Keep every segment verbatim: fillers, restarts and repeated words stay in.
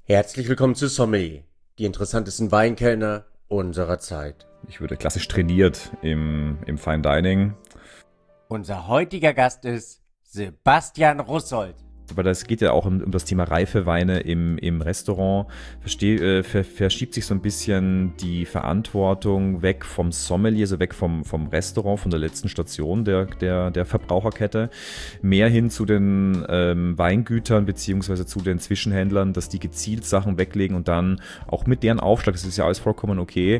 Herzlich willkommen zu Sommelier, die interessantesten Weinkellner unserer Zeit. Ich würde klassisch trainiert im, im Fine Dining. Unser heutiger Gast ist Sebastian Russold. Aber das geht ja auch um, um das Thema reife Weine im, im Restaurant. Versteh, äh, ver, verschiebt sich so ein bisschen die Verantwortung weg vom Sommelier, so weg vom, vom Restaurant, von der letzten Station der, der, der Verbraucherkette, mehr hin zu den ähm, Weingütern beziehungsweise zu den Zwischenhändlern, dass die gezielt Sachen weglegen und dann auch mit deren Aufschlag, das ist ja alles vollkommen okay,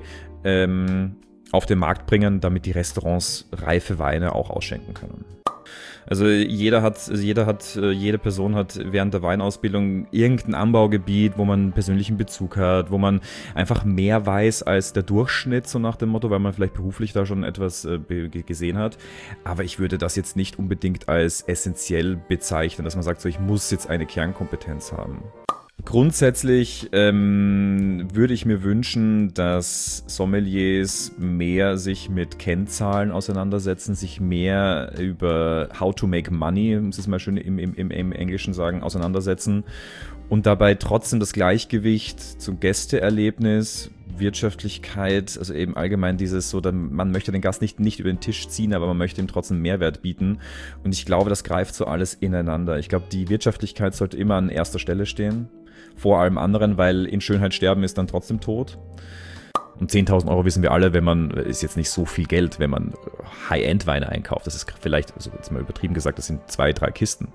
ähm, auf den Markt bringen, damit die Restaurants reife Weine auch ausschenken können. Also jeder hat, jeder hat, jede Person hat während der Weinausbildung irgendein Anbaugebiet, wo man einen persönlichen Bezug hat, wo man einfach mehr weiß als der Durchschnitt, so nach dem Motto, weil man vielleicht beruflich da schon etwas äh, gesehen hat. Aber ich würde das jetzt nicht unbedingt als essentiell bezeichnen, dass man sagt, so ich muss jetzt eine Kernkompetenz haben. Grundsätzlich ähm, würde ich mir wünschen, dass Sommeliers mehr sich mit Kennzahlen auseinandersetzen, sich mehr über how to make money, muss ich mal schön im, im, im Englischen sagen, auseinandersetzen und dabei trotzdem das Gleichgewicht zum Gästeerlebnis, Wirtschaftlichkeit, also eben allgemein dieses so, man möchte den Gast nicht, nicht über den Tisch ziehen, aber man möchte ihm trotzdem Mehrwert bieten. Und ich glaube, das greift so alles ineinander. Ich glaube, die Wirtschaftlichkeit sollte immer an erster Stelle stehen, vor allem anderen, weil in Schönheit sterben ist dann trotzdem tot. Und zehntausend Euro wissen wir alle, wenn man, ist jetzt nicht so viel Geld, wenn man High-End-Weine einkauft. Das ist vielleicht, also jetzt mal übertrieben gesagt, das sind zwei, drei Kisten.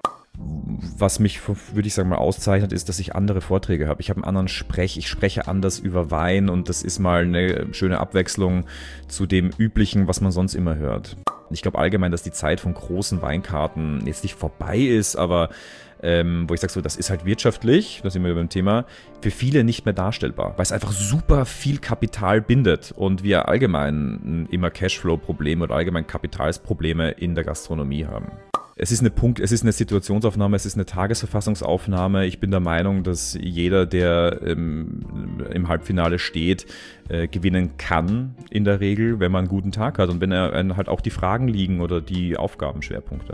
Was mich, würde ich sagen, mal auszeichnet, ist, dass ich andere Vorträge habe. Ich habe einen anderen Sprech, ich spreche anders über Wein und das ist mal eine schöne Abwechslung zu dem Üblichen, was man sonst immer hört. Ich glaube allgemein, dass die Zeit von großen Weinkarten jetzt nicht vorbei ist, aber ähm, wo ich sage, so, das ist halt wirtschaftlich, da sind wir beim Thema, für viele nicht mehr darstellbar, weil es einfach super viel Kapital bindet und wir allgemein immer Cashflow-Probleme oder allgemein Kapitalsprobleme in der Gastronomie haben. Es ist eine Punkt, es ist eine Situationsaufnahme, es ist eine Tagesverfassungsaufnahme. Ich bin der Meinung, dass jeder, der ähm, im Halbfinale steht, äh, gewinnen kann in der Regel, wenn man einen guten Tag hat und wenn er äh, halt auch die Fragen liegen oder die Aufgabenschwerpunkte.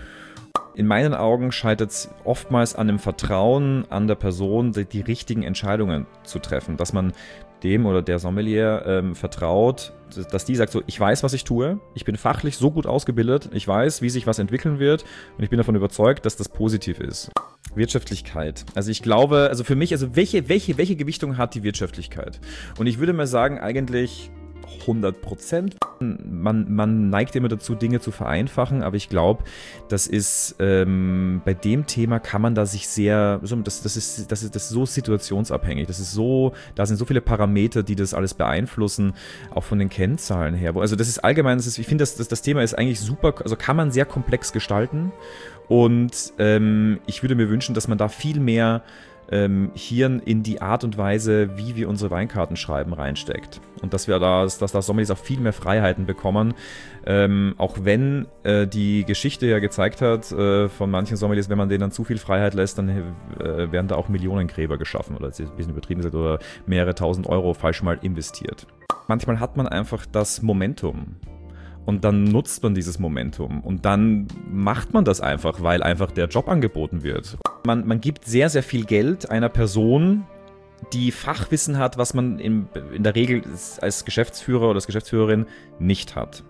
In meinen Augen scheitert es oftmals an dem Vertrauen an der Person, die, die richtigen Entscheidungen zu treffen, dass man dem oder der Sommelier ähm, vertraut, dass die sagt so, ich weiß, was ich tue, ich bin fachlich so gut ausgebildet, ich weiß, wie sich was entwickeln wird und ich bin davon überzeugt, dass das positiv ist. Wirtschaftlichkeit. Also ich glaube, also für mich, also welche, welche, welche Gewichtung hat die Wirtschaftlichkeit? Und ich würde mal sagen, eigentlich hundert Prozent. Man, man neigt immer dazu, Dinge zu vereinfachen, aber ich glaube, das ist ähm, bei dem Thema kann man da sich sehr, das, das, ist, das, ist, das ist so situationsabhängig, das ist so, da sind so viele Parameter, die das alles beeinflussen, auch von den Kennzahlen her. Also das ist allgemein, das ist, ich finde, das, das, das Thema ist eigentlich super, also kann man sehr komplex gestalten und ähm, ich würde mir wünschen, dass man da viel mehr Ähm, Hirn in die Art und Weise, wie wir unsere Weinkarten schreiben, reinsteckt. Und dass wir da, dass, dass Sommeliers auch viel mehr Freiheiten bekommen. Ähm, auch wenn äh, die Geschichte ja gezeigt hat, äh, von manchen Sommeliers, wenn man denen dann zu viel Freiheit lässt, dann äh, werden da auch Millionengräber geschaffen oder ein bisschen übertrieben gesagt oder mehrere tausend Euro falsch mal investiert. Manchmal hat man einfach das Momentum. Und dann nutzt man dieses Momentum und dann macht man das einfach, weil einfach der Job angeboten wird. Man, man gibt sehr, sehr viel Geld einer Person, die Fachwissen hat, was man in, in der Regel als Geschäftsführer oder als Geschäftsführerin nicht hat.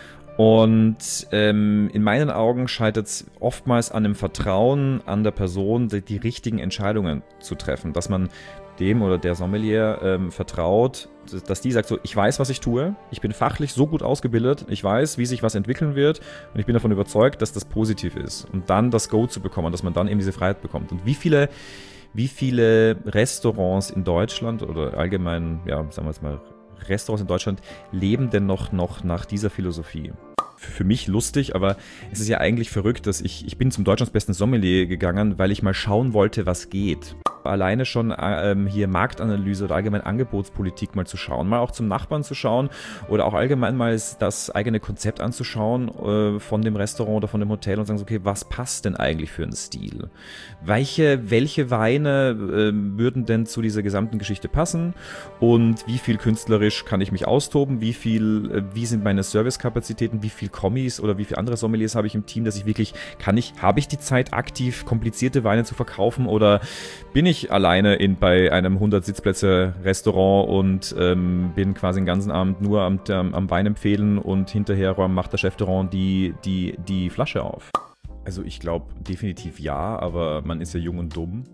Und ähm, in meinen Augen scheitert es oftmals an dem Vertrauen an der Person, die, die richtigen Entscheidungen zu treffen, dass man dem oder der Sommelier ähm, vertraut, dass die sagt so, ich weiß, was ich tue, ich bin fachlich so gut ausgebildet, ich weiß, wie sich was entwickeln wird und ich bin davon überzeugt, dass das positiv ist und dann das Go zu bekommen, dass man dann eben diese Freiheit bekommt. Und wie viele, wie viele Restaurants in Deutschland oder allgemein, ja, sagen wir jetzt mal, Restaurants in Deutschland leben denn noch, noch nach dieser Philosophie? Für mich lustig, aber es ist ja eigentlich verrückt, dass ich, ich bin zum Deutschlands besten Sommelier gegangen, weil ich mal schauen wollte, was geht. Alleine schon ähm, hier Marktanalyse oder allgemein Angebotspolitik mal zu schauen, mal auch zum Nachbarn zu schauen oder auch allgemein mal das eigene Konzept anzuschauen äh, von dem Restaurant oder von dem Hotel und sagen, okay, was passt denn eigentlich für einen Stil? Welche, welche Weine äh, würden denn zu dieser gesamten Geschichte passen und wie viel künstlerisch kann ich mich austoben, wie viel, äh, wie sind meine Servicekapazitäten, wie viel Kommis oder wie viele andere Sommeliers habe ich im Team, dass ich wirklich, kann ich, habe ich die Zeit aktiv komplizierte Weine zu verkaufen oder bin ich ich alleine in, bei einem hundert Sitzplätze Restaurant und ähm, bin quasi den ganzen Abend nur am, am, am Wein empfehlen und hinterher macht der Chef de Rang die, die, die Flasche auf. Also ich glaube definitiv ja, aber man ist ja jung und dumm.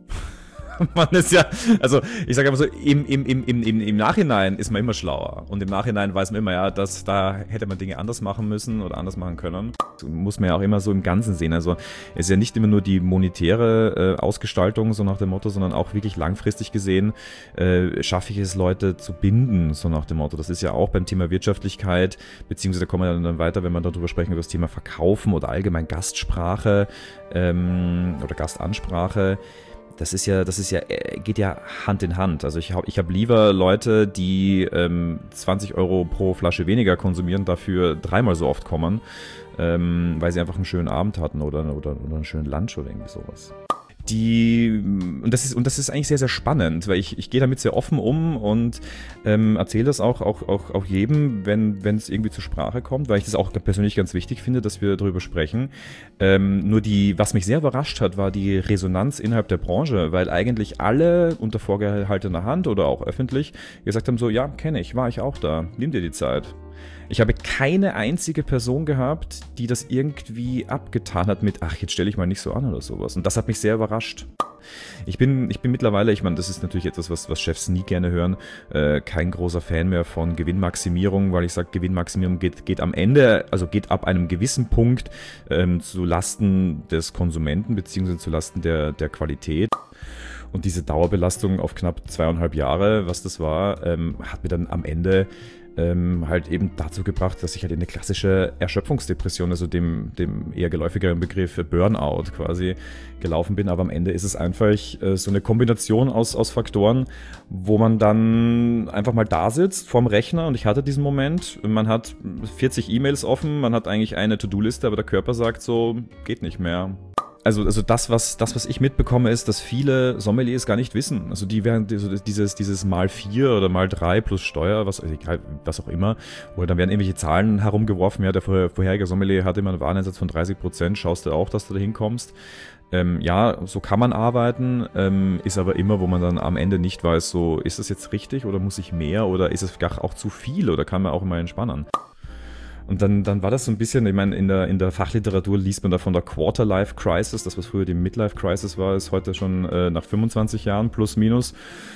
Man ist ja, also ich sage immer so, im, im, im, im, im Nachhinein ist man immer schlauer. Und im Nachhinein weiß man immer, ja, dass da hätte man Dinge anders machen müssen oder anders machen können. Das muss man ja auch immer so im Ganzen sehen. Also es ist ja nicht immer nur die monetäre äh, Ausgestaltung, so nach dem Motto, sondern auch wirklich langfristig gesehen, äh, schaffe ich es, Leute zu binden, so nach dem Motto. Das ist ja auch beim Thema Wirtschaftlichkeit, beziehungsweise da kommen wir dann weiter, wenn wir darüber sprechen, über das Thema Verkaufen oder allgemein Gastsprache ähm, oder Gastansprache. Das ist ja, das ist ja, geht ja Hand in Hand. Also ich habe ich hab lieber Leute, die ähm, zwanzig Euro pro Flasche weniger konsumieren, dafür dreimal so oft kommen, ähm, weil sie einfach einen schönen Abend hatten oder, oder, oder einen schönen Lunch oder irgendwie sowas. Die, und das ist, und das ist eigentlich sehr, sehr spannend, weil ich, ich gehe damit sehr offen um und ähm, erzähle das auch, auch, auch, auch jedem, wenn wenn es irgendwie zur Sprache kommt, weil ich das auch persönlich ganz wichtig finde, dass wir darüber sprechen. Ähm, nur die, was mich sehr überrascht hat, war die Resonanz innerhalb der Branche, weil eigentlich alle unter vorgehaltener Hand oder auch öffentlich gesagt haben so, ja, kenne ich, war ich auch da, nimm dir die Zeit. Ich habe keine einzige Person gehabt, die das irgendwie abgetan hat mit, ach, jetzt stelle ich mal nicht so an oder sowas. Und das hat mich sehr überrascht. Ich bin, ich bin mittlerweile, ich meine, das ist natürlich etwas, was, was Chefs nie gerne hören, äh, kein großer Fan mehr von Gewinnmaximierung, weil ich sage, Gewinnmaximierung geht, geht am Ende, also geht ab einem gewissen Punkt ähm, zu Lasten des Konsumenten beziehungsweise zu Lasten der, der Qualität. Und diese Dauerbelastung auf knapp zweieinhalb Jahre, was das war, ähm, hat mir dann am Ende ähm, halt eben dazu gebracht, dass ich halt in eine klassische Erschöpfungsdepression, also dem, dem eher geläufigeren Begriff Burnout quasi gelaufen bin. Aber am Ende ist es einfach äh, so eine Kombination aus, aus Faktoren, wo man dann einfach mal da sitzt vorm Rechner und ich hatte diesen Moment, man hat vierzig E-Mails offen, man hat eigentlich eine To-Do-Liste, aber der Körper sagt so, geht nicht mehr. Also, also das, was, das, was ich mitbekomme, ist, dass viele Sommeliers gar nicht wissen. Also die werden dieses, dieses mal vier oder mal drei plus Steuer, was, was auch immer, oder dann werden irgendwelche Zahlen herumgeworfen. Ja, der vorherige Sommelier hatte immer einen Wareneinsatz von dreißig Prozent. Schaust du auch, dass du da hinkommst? Ähm, ja, so kann man arbeiten, ähm, ist aber immer, wo man dann am Ende nicht weiß, so, ist das jetzt richtig oder muss ich mehr oder ist es gar auch zu viel oder kann man auch immer entspannen? Und dann, dann war das so ein bisschen, ich meine, in der, in der Fachliteratur liest man da von der Quarter-Life-Crisis, das was früher die Midlife-Crisis war, ist heute schon äh, nach fünfundzwanzig Jahren plus minus.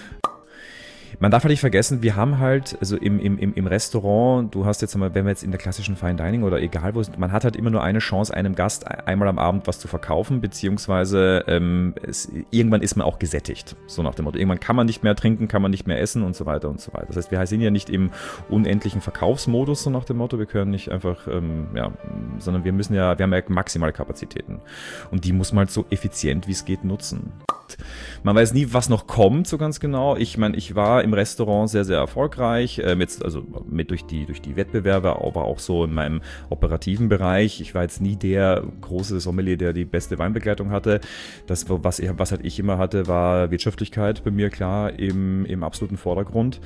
Man darf halt nicht vergessen, wir haben halt, also im, im, im Restaurant, du hast jetzt mal, wenn wir jetzt in der klassischen Fine Dining oder egal wo, man hat halt immer nur eine Chance, einem Gast einmal am Abend was zu verkaufen, beziehungsweise ähm, es, irgendwann ist man auch gesättigt, so nach dem Motto. Irgendwann kann man nicht mehr trinken, kann man nicht mehr essen und so weiter und so weiter. Das heißt, wir sind ja nicht im unendlichen Verkaufsmodus, so nach dem Motto, wir können nicht einfach, ähm, ja, sondern wir müssen ja, wir haben ja maximale Kapazitäten und die muss man halt so effizient wie es geht nutzen. Man weiß nie, was noch kommt, so ganz genau. Ich meine, ich war im Restaurant sehr, sehr erfolgreich, ähm, jetzt, also mit durch die, durch die Wettbewerbe, aber auch so in meinem operativen Bereich. Ich war jetzt nie der große Sommelier, der die beste Weinbegleitung hatte. Das, was, was halt ich immer hatte, war Wirtschaftlichkeit bei mir klar im, im absoluten Vordergrund.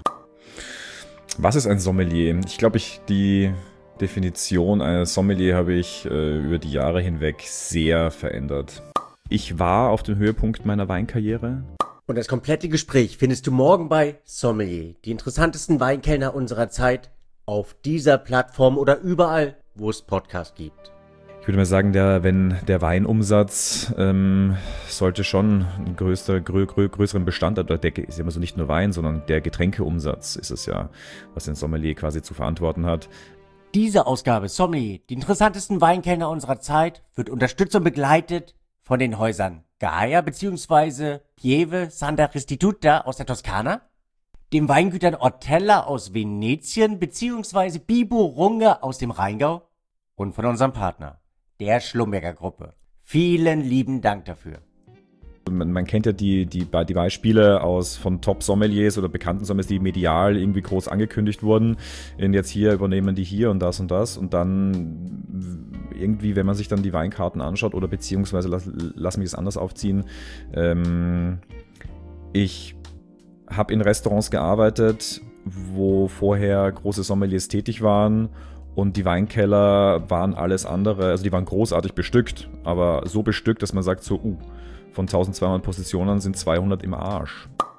Was ist ein Sommelier? Ich glaube, ich die Definition eines Sommelier habe ich äh, über die Jahre hinweg sehr verändert. Ich war auf dem Höhepunkt meiner Weinkarriere. Und das komplette Gespräch findest du morgen bei Sommelier, die interessantesten Weinkellner unserer Zeit, auf dieser Plattform oder überall, wo es Podcasts gibt. Ich würde mal sagen, der, wenn der Weinumsatz ähm, sollte schon einen größer, grö, grö, größeren Bestand, oder der ist ja immer so nicht nur Wein, sondern der Getränkeumsatz ist es ja, was den Sommelier quasi zu verantworten hat. Diese Ausgabe Sommelier, die interessantesten Weinkellner unserer Zeit, wird unterstützt und begleitet von den Häusern Gaia bzw. Pieve Santa Restituta aus der Toskana, den Weingütern Ortella aus Venetien bzw. Bibo Runge aus dem Rheingau und von unserem Partner, der Schlumberger Gruppe. Vielen lieben Dank dafür. Man, man kennt ja die, die, die Beispiele aus von Top-Sommeliers oder bekannten Sommeliers, die medial irgendwie groß angekündigt wurden. Und jetzt hier übernehmen die hier und das und das. Und dann irgendwie, wenn man sich dann die Weinkarten anschaut oder beziehungsweise, lass, lass mich es anders aufziehen, ähm, ich habe in Restaurants gearbeitet, wo vorher große Sommeliers tätig waren. Und die Weinkeller waren alles andere, also die waren großartig bestückt, aber so bestückt, dass man sagt so, uh, von zwölfhundert Positionen sind zweihundert im Arsch.